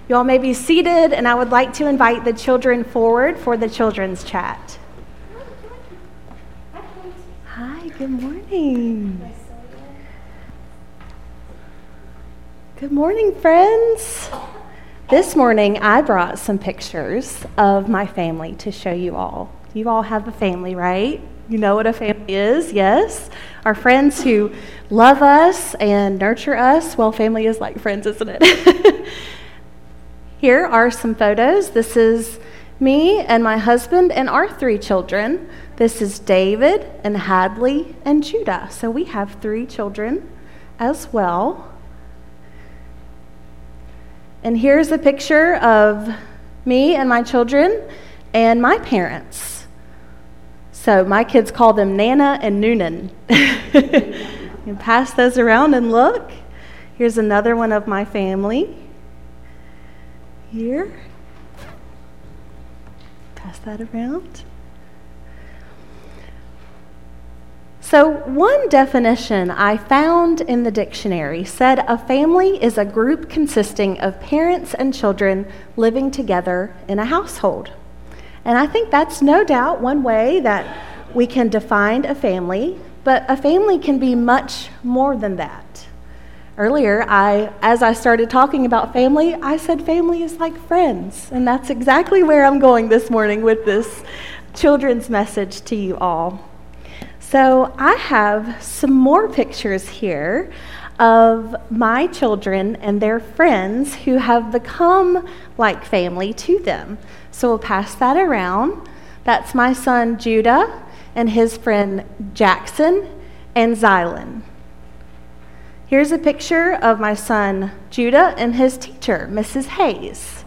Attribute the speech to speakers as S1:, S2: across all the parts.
S1: You all may be seated, and I would like to invite the children forward for the children's chat. Hi, good morning. Good morning, friends. This morning, I brought some pictures of my family to show you all. You all have a family, right? You know what a family is, yes? Our friends who love us and nurture us. Well, family is like friends, isn't it? Here are some photos. This is me and my husband and our 3 children. This is David and Hadley and Judah. So we have 3 children as well. And here's a picture of me and my children and my parents. So my kids call them Nana and Noonan. You can pass those around and look. Here's another one of my family. Here. Pass that around. So one definition I found in the dictionary said a family is a group consisting of parents and children living together in a household. And I think that's no doubt one way that we can define a family, but a family can be much more than that. Earlier, as I started talking about family, I said family is like friends, and that's exactly where I'm going this morning with this children's message to you all. So I have some more pictures here of my children and their friends who have become like family to them. So we'll pass that around. That's my son Judah and his friend Jackson and Zylan. Here's a picture of my son Judah and his teacher, Mrs. Hayes.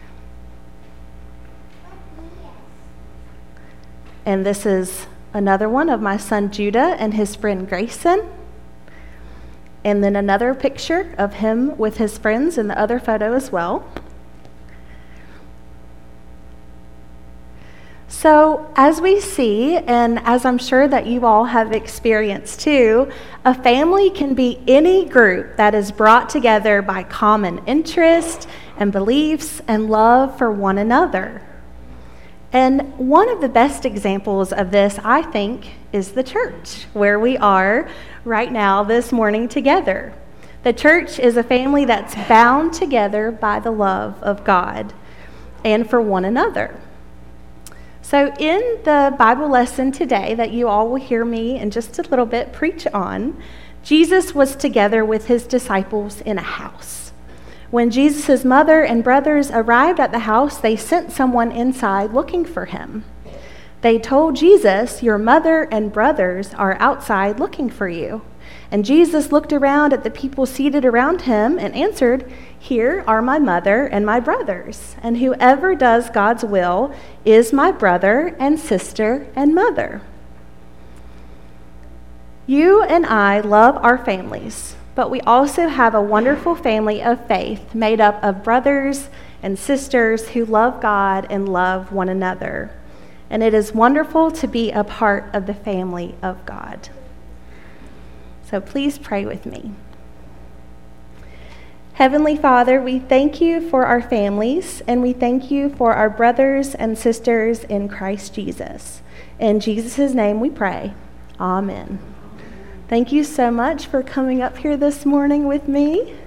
S1: And this is another one of my son Judah and his friend Grayson. And then another picture of him with his friends in the other photo as well. So as we see, and as I'm sure that you all have experienced too, a family can be any group that is brought together by common interest and beliefs and love for one another. And one of the best examples of this, I think, is the church, where we are right now this morning together. The church is a family that's bound together by the love of God and for one another. So in the Bible lesson today that you all will hear me in just a little bit preach on, Jesus was together with his disciples in a house. When Jesus' mother and brothers arrived at the house, they sent someone inside looking for him. They told Jesus, "Your mother and brothers are outside looking for you." And Jesus looked around at the people seated around him and answered, "Here are my mother and my brothers, and whoever does God's will is my brother and sister and mother." You and I love our families, but we also have a wonderful family of faith made up of brothers and sisters who love God and love one another. And it is wonderful to be a part of the family of God. So please pray with me. Heavenly Father, we thank you for our families, and we thank you for our brothers and sisters in Christ Jesus. In Jesus' name we pray. Amen. Thank you so much for coming up here this morning with me.